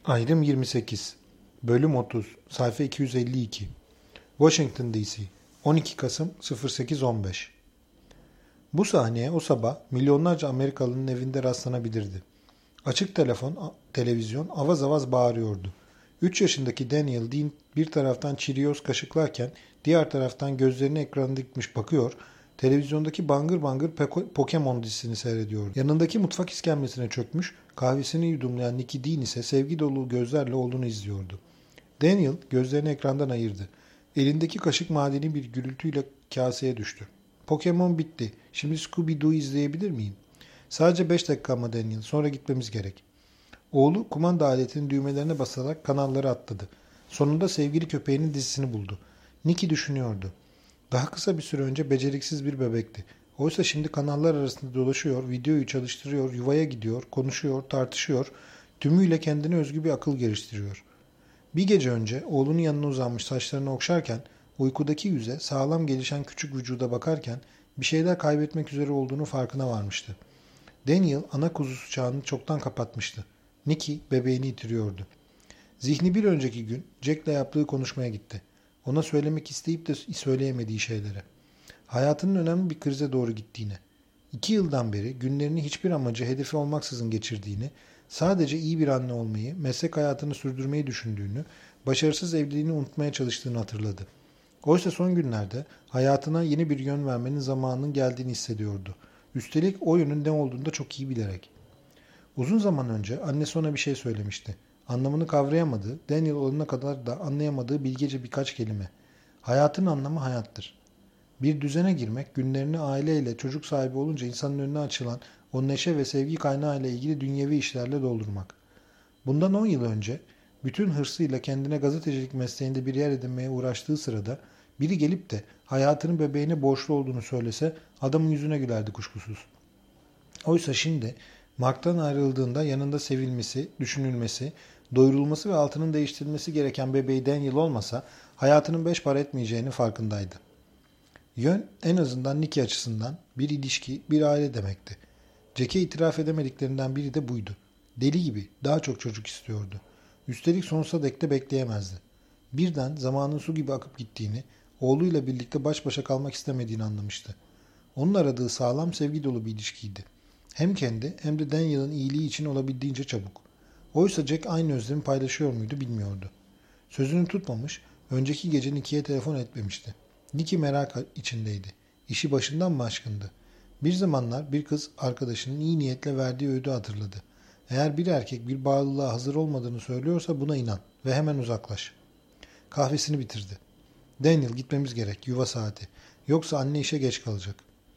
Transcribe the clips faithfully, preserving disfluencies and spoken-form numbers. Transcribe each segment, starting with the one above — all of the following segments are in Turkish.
Ayrım yirmi sekiz. Bölüm otuz. Sayfa iki yüz elli iki. Washington D C. on iki Kasım sıfır sekiz on beş. Bu sahneye o sabah milyonlarca Amerikalı'nın evinde rastlanabilirdi. Açık telefon, televizyon avaz avaz bağırıyordu. üç yaşındaki Daniel Dean bir taraftan Cheerios kaşıklarken diğer taraftan gözlerini ekrana dikmiş bakıyor, televizyondaki bangır bangır Pokemon dizisini seyrediyordu. Yanındaki mutfak iskemlesine çökmüş, kahvesini yudumlayan Nicky Dean ise sevgi dolu gözlerle oğlunu izliyordu. Daniel gözlerini ekrandan ayırdı. Elindeki kaşık madeni bir gürültüyle kaseye düştü. Pokemon bitti. Şimdi Scooby-Doo izleyebilir miyim? Sadece beş dakika ama Daniel. Sonra gitmemiz gerek. Oğlu kumanda aletinin düğmelerine basarak kanalları atladı. Sonunda sevgili köpeğinin dizisini buldu. Nicky düşünüyordu. Daha kısa bir süre önce beceriksiz bir bebekti. Oysa şimdi kanallar arasında dolaşıyor, videoyu çalıştırıyor, yuvaya gidiyor, konuşuyor, tartışıyor, tümüyle kendine özgü bir akıl geliştiriyor. Bir gece önce oğlunun yanına uzanmış saçlarını okşarken, uykudaki yüze sağlam gelişen küçük vücuda bakarken bir şeyler kaybetmek üzere olduğunu farkına varmıştı. Daniel ana kuzusu çağını çoktan kapatmıştı. Nicky bebeğini itiriyordu. Zihni bir önceki gün Jack'le yaptığı konuşmaya gitti. Ona söylemek isteyip de söyleyemediği şeylere. Hayatının önemli bir krize doğru gittiğine. İki yıldan beri günlerini hiçbir amacı, hedefi olmaksızın geçirdiğini, sadece iyi bir anne olmayı, meslek hayatını sürdürmeyi düşündüğünü, başarısız evliliğini unutmaya çalıştığını hatırladı. Oysa son günlerde hayatına yeni bir yön vermenin zamanının geldiğini hissediyordu. Üstelik o yönün ne olduğunu da çok iyi bilerek. Uzun zaman önce annesi ona bir şey söylemişti. Anlamını kavrayamadığı, Daniel olana kadar da anlayamadığı bilgece birkaç kelime. Hayatın anlamı hayattır. Bir düzene girmek, günlerini aileyle, çocuk sahibi olunca insanın önüne açılan o neşe ve sevgi kaynağı ile ilgili dünyevi işlerle doldurmak. Bundan on yıl önce bütün hırsıyla kendine gazetecilik mesleğinde bir yer edinmeye uğraştığı sırada biri gelip de hayatının bebeğine borçlu olduğunu söylese adamın yüzüne gülerdi kuşkusuz. Oysa şimdi Mark'tan ayrıldığında yanında sevilmesi, düşünülmesi, doyurulması ve altının değiştirilmesi gereken bebeği Daniel olmasa hayatının beş para etmeyeceğini farkındaydı. Yön en azından Nicky açısından bir ilişki, bir aile demekti. Jack'e itiraf edemediklerinden biri de buydu. Deli gibi daha çok çocuk istiyordu. Üstelik sonsuza dek de bekleyemezdi. Birden zamanın su gibi akıp gittiğini, oğluyla birlikte baş başa kalmak istemediğini anlamıştı. Onun aradığı sağlam sevgi dolu bir ilişkiydi. Hem kendi hem de Daniel'ın iyiliği için olabildiğince çabuk. Oysa Jack aynı özlemi paylaşıyor muydu bilmiyordu. Sözünü tutmamış, önceki gece Nicky'ye telefon etmemişti. Nicky merak içindeydi. İşi başından mı aşkındı? Bir zamanlar bir kız arkadaşının iyi niyetle verdiği öğüdü hatırladı. Eğer bir erkek bir bağlılığa hazır olmadığını söylüyorsa buna inan ve hemen uzaklaş. Kahvesini bitirdi. Daniel gitmemiz gerek, yuva saati. Yoksa anne işe geç kalacak.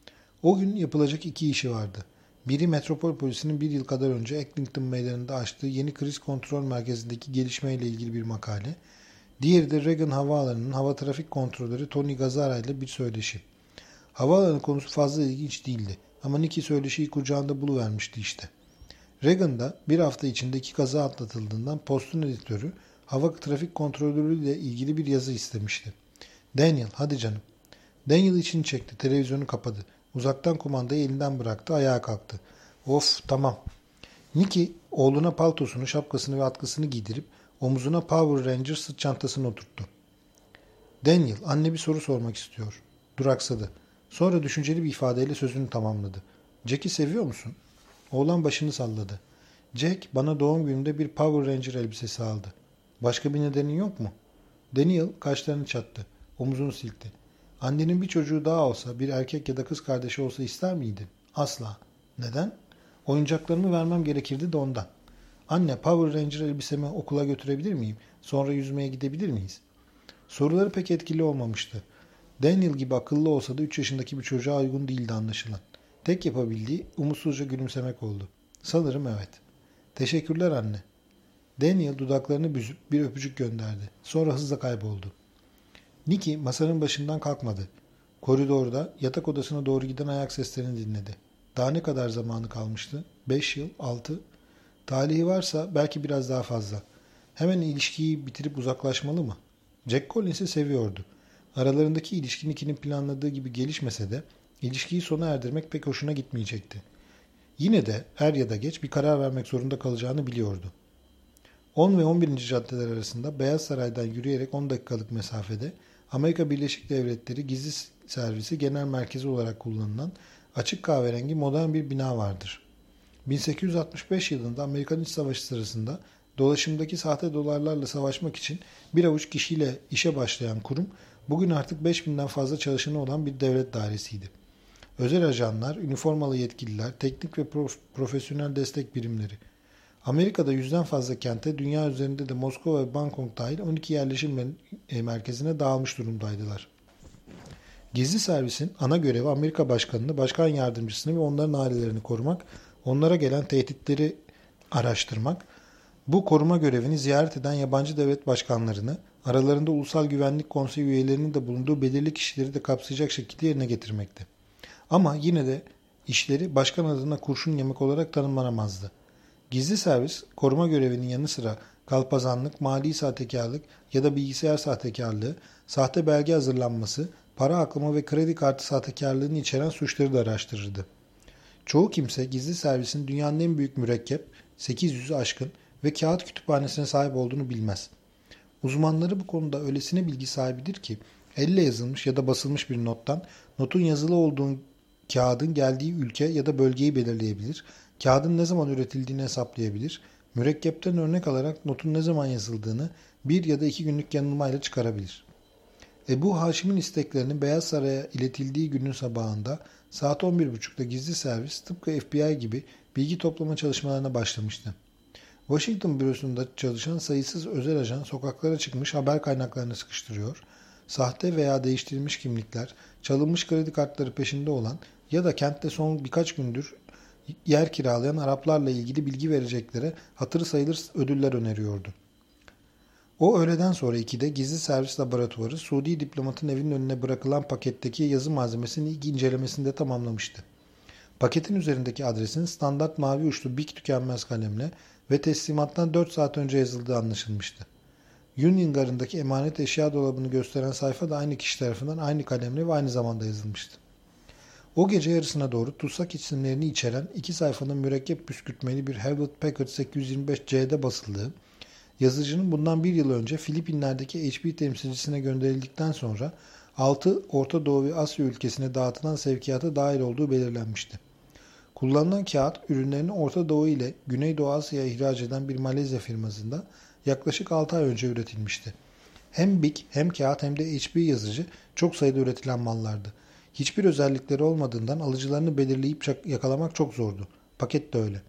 O gün yapılacak iki işi vardı. Biri Metropol Polisi'nin bir yıl kadar önce Eglinton Meydanı'nda açtığı yeni kriz kontrol merkezindeki gelişmeyle ilgili bir makale. Diğeri de Reagan Havaalanı'nın hava trafik kontrolörü Tony Gazzara ile bir söyleşi. Havaalanı konusu fazla ilginç değildi ama Nicky söyleşiyi kucağında buluvermişti işte. Reagan'da bir hafta içinde iki kaza atlatıldığından Post'un editörü hava trafik kontrolörü ile ilgili bir yazı istemişti. Daniel, hadi canım. Daniel içini çekti, televizyonu kapadı. Uzaktan kumandayı elinden bıraktı, ayağa kalktı. Of, tamam. Nicky oğluna paltosunu, şapkasını ve atkısını giydirip omuzuna Power Ranger sırt çantasını oturttu. Daniel, anne bir soru sormak istiyor. Duraksadı. Sonra düşünceli bir ifadeyle sözünü tamamladı. Jack'i seviyor musun? Oğlan başını salladı. Jack bana doğum günümde bir Power Ranger elbisesi aldı. Başka bir nedenin yok mu? Daniel kaşlarını çattı. Omuzunu silkti. Annenin bir çocuğu daha olsa, bir erkek ya da kız kardeşi olsa ister miydin? Asla. Neden? Oyuncaklarımı vermem gerekirdi de ondan. Anne, Power Ranger elbisemi okula götürebilir miyim? Sonra yüzmeye gidebilir miyiz? Soruları pek etkili olmamıştı. Daniel gibi akıllı olsa da üç yaşındaki bir çocuğa uygun değildi anlaşılan. Tek yapabildiği umutsuzca gülümsemek oldu. Sanırım evet. Teşekkürler anne. Daniel dudaklarını büzüp bir öpücük gönderdi. Sonra hızla kayboldu. Nicky masanın başından kalkmadı. Koridorda yatak odasına doğru giden ayak seslerini dinledi. Daha ne kadar zamanı kalmıştı? Beş yıl, altı. Talihi varsa belki biraz daha fazla. Hemen ilişkiyi bitirip uzaklaşmalı mı? Jack Collins'i seviyordu. Aralarındaki ilişki Nicky'nin planladığı gibi gelişmese de ilişkiyi sona erdirmek pek hoşuna gitmeyecekti. Yine de er ya da geç bir karar vermek zorunda kalacağını biliyordu. on ve on birinci caddeler arasında Beyaz Saray'dan yürüyerek on dakikalık mesafede Amerika Birleşik Devletleri Gizli Servisi Genel Merkezi olarak kullanılan açık kahverengi modern bir bina vardır. bin sekiz yüz altmış beş yılında Amerikan İç Savaşı sırasında dolaşımdaki sahte dolarlarla savaşmak için bir avuç kişiyle işe başlayan kurum, bugün artık beş binden fazla çalışanı olan bir devlet dairesiydi. Özel ajanlar, üniformalı yetkililer, teknik ve prof- profesyonel destek birimleri. Amerika'da yüzden fazla kente, dünya üzerinde de Moskova ve Bangkok dahil on iki yerleşim merkezine dağılmış durumdaydılar. Gizli servisin ana görevi Amerika Başkanı'nı, Başkan Yardımcısını ve onların ailelerini korumak, onlara gelen tehditleri araştırmak, bu koruma görevini ziyaret eden yabancı devlet başkanlarını, aralarında Ulusal Güvenlik Konseyi üyelerinin de bulunduğu belirli kişileri de kapsayacak şekilde yerine getirmekti. Ama yine de işleri başkan adına kurşun yemek olarak tanımlanamazdı. Gizli servis, koruma görevinin yanı sıra kalpazanlık, mali sahtekarlık ya da bilgisayar sahtekarlığı, sahte belge hazırlanması, para aklama ve kredi kartı sahtekarlığını içeren suçları da araştırırdı. Çoğu kimse gizli servisin dünyanın en büyük mürekkep, sekiz yüzü aşkın ve kağıt kütüphanesine sahip olduğunu bilmez. Uzmanları bu konuda öylesine bilgi sahibidir ki, elle yazılmış ya da basılmış bir nottan, notun yazılı olduğu kağıdın geldiği ülke ya da bölgeyi belirleyebilir, kağıdın ne zaman üretildiğini hesaplayabilir, mürekkepten örnek alarak notun ne zaman yazıldığını bir ya da iki günlük yanılmayla çıkarabilir. Ebu Haşim'in isteklerinin Beyaz Saray'a iletildiği günün sabahında saat on bir buçukta gizli servis tıpkı F B I gibi bilgi toplama çalışmalarına başlamıştı. Washington bürosunda çalışan sayısız özel ajan sokaklara çıkmış haber kaynaklarını sıkıştırıyor, sahte veya değiştirilmiş kimlikler, çalınmış kredi kartları peşinde olan ya da kentte son birkaç gündür yer kiralayan Araplarla ilgili bilgi vereceklere hatırı sayılır ödüller öneriyordu. O öğleden sonra ikide gizli servis laboratuvarı Suudi diplomatın evinin önüne bırakılan paketteki yazı malzemesinin ilk incelemesini de tamamlamıştı. Paketin üzerindeki adresin standart mavi uçlu Bic tükenmez kalemle ve teslimattan dört saat önce yazıldığı anlaşılmıştı. Union Garı'ndaki emanet eşya dolabını gösteren sayfa da aynı kişi tarafından aynı kalemle ve aynı zamanda yazılmıştı. O gece yarısına doğru tutsak isimlerini içeren iki sayfanın mürekkep püskürtmeli bir Hewlett Packard sekiz yüz yirmi beş C'de basıldığı, yazıcının bundan bir yıl önce Filipinler'deki H P temsilcisine gönderildikten sonra altı Orta Doğu ve Asya ülkesine dağıtılan sevkiyata dahil olduğu belirlenmişti. Kullanılan kağıt ürünlerini Orta Doğu ile Güneydoğu Asya'ya ihraç eden bir Malezya firmasında yaklaşık altı ay önce üretilmişti. Hem Bic hem kağıt hem de H P yazıcı çok sayıda üretilen mallardı. Hiçbir özellikleri olmadığından alıcılarını belirleyip yakalamak çok zordu. Paket de öyle.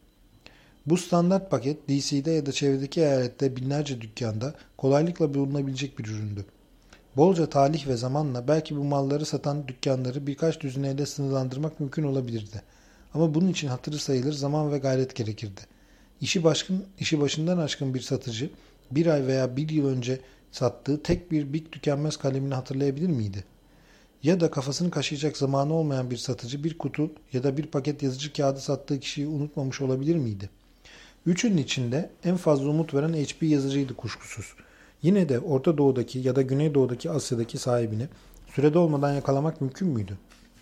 Bu standart paket D C'de ya da çevredeki eyalette binlerce dükkanda kolaylıkla bulunabilecek bir üründü. Bolca talih ve zamanla belki bu malları satan dükkanları birkaç düzineyle sınırlandırmak mümkün olabilirdi. Ama bunun için hatırı sayılır zaman ve gayret gerekirdi. İşi, başkın, işi başından aşkın bir satıcı bir ay veya bir yıl önce sattığı tek bir Bic tükenmez kalemini hatırlayabilir miydi? Ya da kafasını kaşıyacak zamanı olmayan bir satıcı bir kutu ya da bir paket yazıcı kağıdı sattığı kişiyi unutmamış olabilir miydi? Üçünün içinde en fazla umut veren H P yazıcıydı kuşkusuz. Yine de Orta Doğu'daki ya da Güneydoğu'daki Asya'daki sahibini sürede olmadan yakalamak mümkün müydü?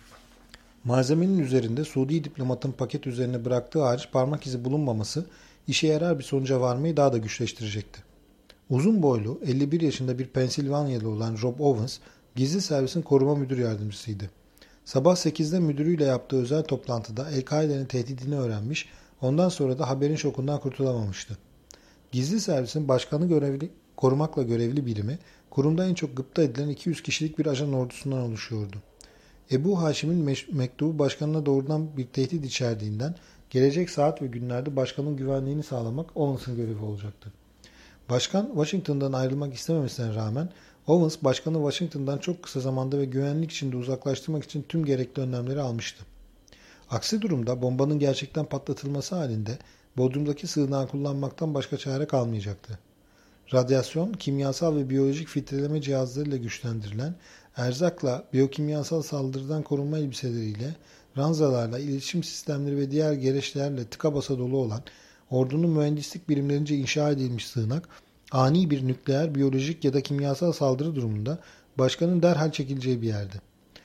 Malzemenin üzerinde Suudi diplomatın paket üzerine bıraktığı hariç parmak izi bulunmaması işe yarar bir sonuca varmayı daha da güçleştirecekti. Uzun boylu, elli bir yaşında bir Pensilvanyalı olan Rob Owens, gizli servisin koruma müdür yardımcısıydı. Sabah sekizde müdürüyle yaptığı özel toplantıda El-Kaide'nin tehdidini öğrenmiş, ondan sonra da haberin şokundan kurtulamamıştı. Gizli servisin başkanı görevli, korumakla görevli birimi, kurumda en çok gıpta edilen iki yüz kişilik bir ajan ordusundan oluşuyordu. Ebu Haşim'in mektubu başkanına doğrudan bir tehdit içerdiğinden gelecek saat ve günlerde başkanın güvenliğini sağlamak Owens'ın görevi olacaktı. Başkan Washington'dan ayrılmak istememesine rağmen Owens başkanı Washington'dan çok kısa zamanda ve güvenlik içinde uzaklaştırmak için tüm gerekli önlemleri almıştı. Aksi durumda bombanın gerçekten patlatılması halinde Bodrum'daki sığınağı kullanmaktan başka çare kalmayacaktı. Radyasyon, kimyasal ve biyolojik filtreleme cihazlarıyla güçlendirilen, erzakla, biyokimyasal saldırıdan korunma elbiseleriyle, ranzalarla, iletişim sistemleri ve diğer gereçlerle tıka basa dolu olan, ordunun mühendislik birimlerince inşa edilmiş sığınak, ani bir nükleer, biyolojik ya da kimyasal saldırı durumunda başkanın derhal çekileceği bir yerdi.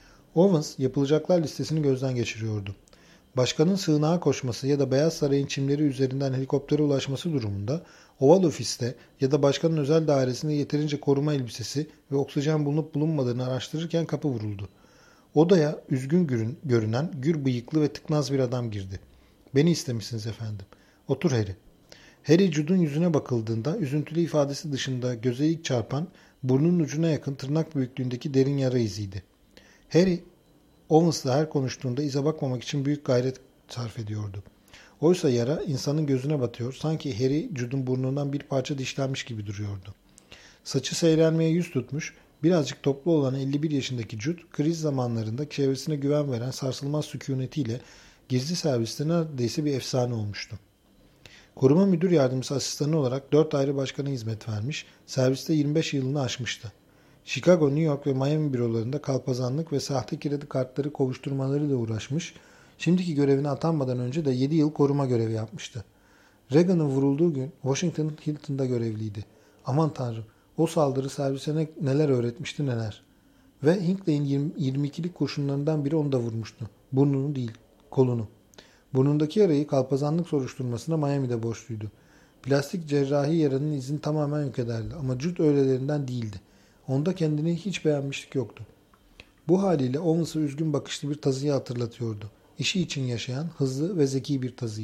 Owens yapılacaklar listesini gözden geçiriyordu. Başkanın sığınağa koşması ya da Beyaz Saray'ın çimleri üzerinden helikoptere ulaşması durumunda Oval ofiste ya da başkanın özel dairesinde yeterince koruma elbisesi ve oksijen bulunup bulunmadığını araştırırken kapı vuruldu. Odaya üzgün görünen, gür bıyıklı ve tıknaz bir adam girdi. "Beni istemişsiniz efendim." "Otur Harry." Harry Jude'un yüzüne bakıldığında üzüntülü ifadesi dışında göze ilk çarpan burnunun ucuna yakın tırnak büyüklüğündeki derin yara iziydi. Harry, Owens'la her konuştuğunda ize bakmamak için büyük gayret sarf ediyordu. Oysa yara insanın gözüne batıyor, sanki Harry Jude'un burnundan bir parça dişlenmiş gibi duruyordu. Saçı seyrelmeye yüz tutmuş, birazcık toplu olan elli bir yaşındaki Jude, kriz zamanlarında çevresine güven veren sarsılmaz sükunetiyle gizli serviste neredeyse bir efsane olmuştu. Koruma müdür yardımcısı asistanı olarak dört ayrı başkana hizmet vermiş, serviste yirmi beş yılını aşmıştı. Chicago, New York ve Miami bürolarında kalpazanlık ve sahte kredi kartları kovuşturmalarıyla uğraşmış, şimdiki görevine atanmadan önce de yedi yıl koruma görevi yapmıştı. Reagan'ın vurulduğu gün Washington Hilton'da görevliydi. Aman tanrım, o saldırı servise ne, neler öğretmişti neler. Ve Hinckley'in yirmi ikilik kurşunlarından biri onu da vurmuştu. Burnunu değil, kolunu. Burnundaki yarayı kalpazanlık soruşturmasına Miami'de borçluydu. Plastik cerrahi yaranın izini tamamen yok ederdi ama Jude öylelerinden değildi. Onda kendini hiç beğenmişlik yoktu. Bu haliyle Owens'ı üzgün bakışlı bir tazıyı hatırlatıyordu. İşi için yaşayan, hızlı ve zeki bir tazıyı.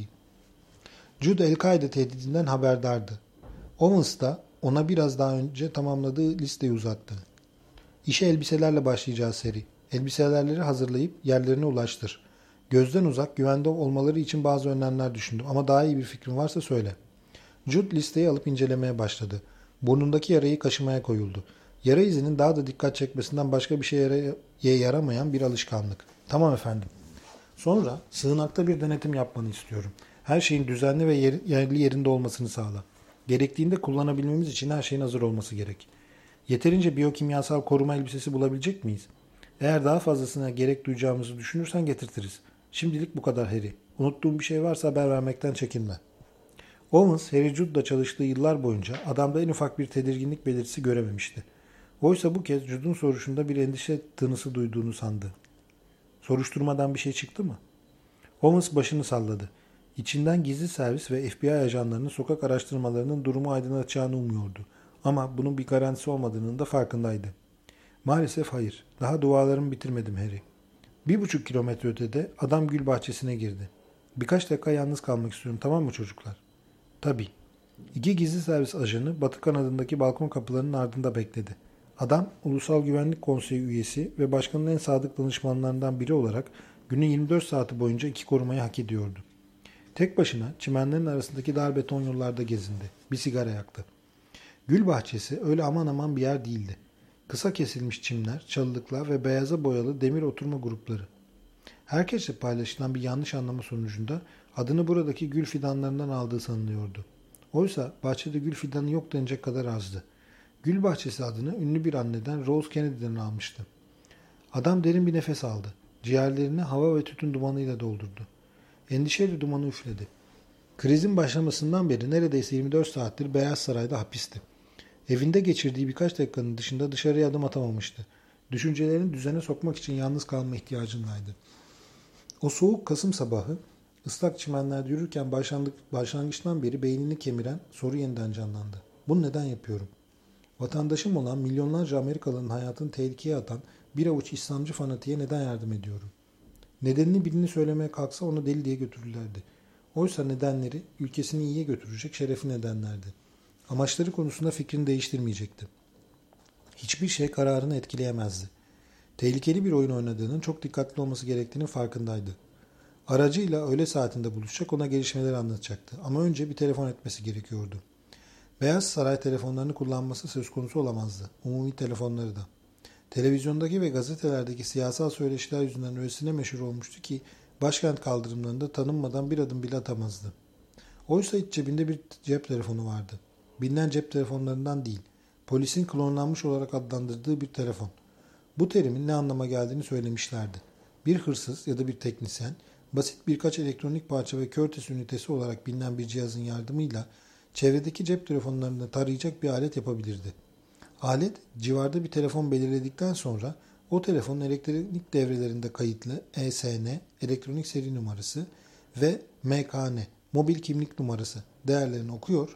Jude El-Kaide tehdidinden haberdardı. Owens da ona biraz daha önce tamamladığı listeyi uzattı. "İşe elbiselerle başlayacağız Harry. Elbiselerleri hazırlayıp yerlerine ulaştır. Gözden uzak, güvende olmaları için bazı önlemler düşündüm ama daha iyi bir fikrin varsa söyle." Jude listeyi alıp incelemeye başladı. Burnundaki yarayı kaşımaya koyuldu. Yara izinin daha da dikkat çekmesinden başka bir şeye yaramayan bir alışkanlık. "Tamam efendim." "Sonra sığınakta bir denetim yapmanı istiyorum. Her şeyin düzenli ve yerli yerinde olmasını sağla. Gerektiğinde kullanabilmemiz için her şeyin hazır olması gerek. Yeterince biyokimyasal koruma elbisesi bulabilecek miyiz? Eğer daha fazlasına gerek duyacağımızı düşünürsen getirtiriz. Şimdilik bu kadar Harry. Unuttuğum bir şey varsa haber vermekten çekinme." Owens, Harry Jude'la çalıştığı yıllar boyunca adamda en ufak bir tedirginlik belirtisi görememişti. Oysa bu kez Jude'un soruşunda bir endişe tınısı duyduğunu sandı. "Soruşturmadan bir şey çıktı mı?" Owens başını salladı. İçinden gizli servis ve F B I ajanlarının sokak araştırmalarının durumu aydınlatacağını umuyordu. Ama bunun bir garantisi olmadığının da farkındaydı. "Maalesef hayır. Daha dualarımı bitirmedim Harry." Bir buçuk kilometre ötede adam gül bahçesine girdi. "Birkaç dakika yalnız kalmak istiyorum, tamam mı çocuklar?" "Tabii." İki gizli servis ajanı batı kanadındaki balkon kapılarının ardında bekledi. Adam, Ulusal Güvenlik Konseyi üyesi ve başkanın en sadık danışmanlarından biri olarak günün yirmi dört saati boyunca iki korumayı hak ediyordu. Tek başına çimenlerin arasındaki dar beton yollarda gezindi. Bir sigara yaktı. Gül bahçesi öyle aman aman bir yer değildi. Kısa kesilmiş çimler, çalılıklar ve beyaza boyalı demir oturma grupları. Herkesle paylaşılan bir yanlış anlama sonucunda adını buradaki gül fidanlarından aldığı sanılıyordu. Oysa bahçede gül fidanı yok denecek kadar azdı. Gül bahçesi adını ünlü bir anneden Rose Kennedy'den almıştı. Adam derin bir nefes aldı. Ciğerlerini hava ve tütün dumanıyla doldurdu. Endişeyle dumanı üfledi. Krizin başlamasından beri neredeyse yirmi dört saattir Beyaz Saray'da hapisti. Evinde geçirdiği birkaç dakikanın dışında dışarıya adım atamamıştı. Düşüncelerini düzene sokmak için yalnız kalma ihtiyacındaydı. O soğuk Kasım sabahı ıslak çimenlerde yürürken başlangıçtan beri beynini kemiren soru yeniden canlandı. "Bunu neden yapıyorum? Vatandaşım olan milyonlarca Amerikalı'nın hayatını tehlikeye atan bir avuç İslamcı fanatiğe neden yardım ediyorum?" Nedenini birini söylemeye kalksa onu deli diye götürürlerdi. Oysa nedenleri ülkesini iyiye götürecek şerefli nedenlerdi. Amaçları konusunda fikrini değiştirmeyecekti. Hiçbir şey kararını etkileyemezdi. Tehlikeli bir oyun oynadığının çok dikkatli olması gerektiğinin farkındaydı. Aracıyla öğle saatinde buluşacak, ona gelişmeleri anlatacaktı. Ama önce bir telefon etmesi gerekiyordu. Beyaz Saray telefonlarını kullanması söz konusu olamazdı. Umumi telefonları da. Televizyondaki ve gazetelerdeki siyasal söyleşiler yüzünden öylesine meşhur olmuştu ki başkent kaldırımlarında tanınmadan bir adım bile atamazdı. Oysa iç cebinde bir cep telefonu vardı. Bilinen cep telefonlarından değil, polisin klonlanmış olarak adlandırdığı bir telefon. Bu terimin ne anlama geldiğini söylemişlerdi. Bir hırsız ya da bir teknisyen, basit birkaç elektronik parça ve Curtis ünitesi olarak bilinen bir cihazın yardımıyla çevredeki cep telefonlarını tarayacak bir alet yapabilirdi. Alet, civarda bir telefon belirledikten sonra o telefonun elektronik devrelerinde kayıtlı E S N, elektronik seri numarası ve M K N, mobil kimlik numarası değerlerini okuyor,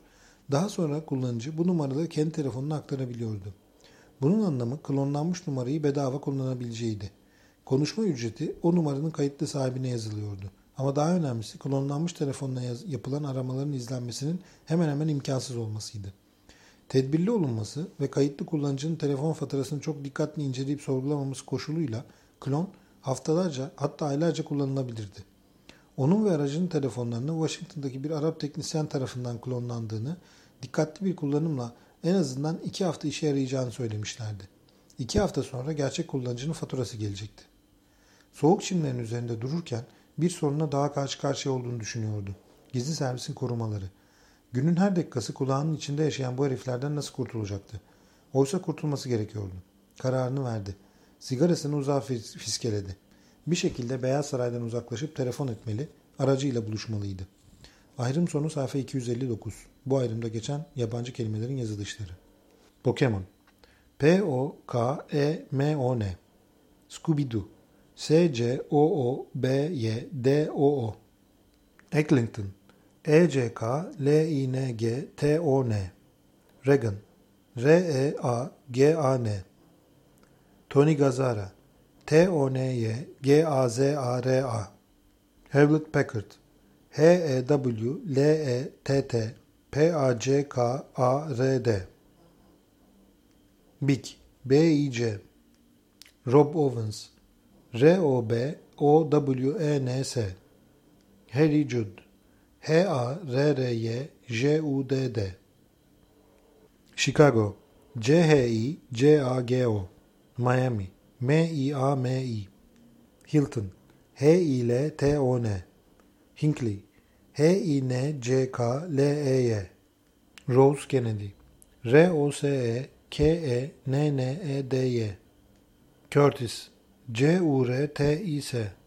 Daha sonra kullanıcı bu numaraları kendi telefonuna aktarabiliyordu. Bunun anlamı klonlanmış numarayı bedava kullanabileceğiydi. Konuşma ücreti o numaranın kayıtlı sahibine yazılıyordu. Ama daha önemlisi klonlanmış telefonla yapılan aramaların izlenmesinin hemen hemen imkansız olmasıydı. Tedbirli olunması ve kayıtlı kullanıcının telefon faturasını çok dikkatli inceleyip sorgulamaması koşuluyla klon haftalarca hatta aylarca kullanılabilirdi. Onun ve aracının telefonlarının Washington'daki bir Arap teknisyen tarafından klonlandığını, dikkatli bir kullanımla en azından iki hafta işe yarayacağını söylemişlerdi. İki hafta sonra gerçek kullanıcının faturası gelecekti. Soğuk çimlerin üzerinde dururken bir soruna daha karşı karşıya olduğunu düşünüyordu. Gizli servisin korumaları. Günün her dakikası kulağının içinde yaşayan bu heriflerden nasıl kurtulacaktı? Oysa kurtulması gerekiyordu. Kararını verdi. Sigarasını uzağa fiskeledi. Bir şekilde Beyaz Saray'dan uzaklaşıp telefon etmeli, aracıyla buluşmalıydı. Ayrım sonu sayfa iki yüz elli dokuz. Bu ayrımda geçen yabancı kelimelerin yazılışları. Pokemon. P O K E M O N. Scooby-Doo. S C O O B Y D O O. Eglinton. E C K L I N G T O N. Reagan. R E A G A N. Tony Gazzara. T O N Y G A Z A R A. Hewlett Packard. H E W L E T T P A C K A R D. Big. B I C. Rob Owens. R O B O W E N S. Harry Judd. H A R R Y J U D D. Chicago. C H I C A G O. Miami. M I A M I. Hilton. H I L T O N. Hinckley. H I N C K L E Y. Rose Kennedy. R O S E K E N N E D Y. Curtis. C U R T I S.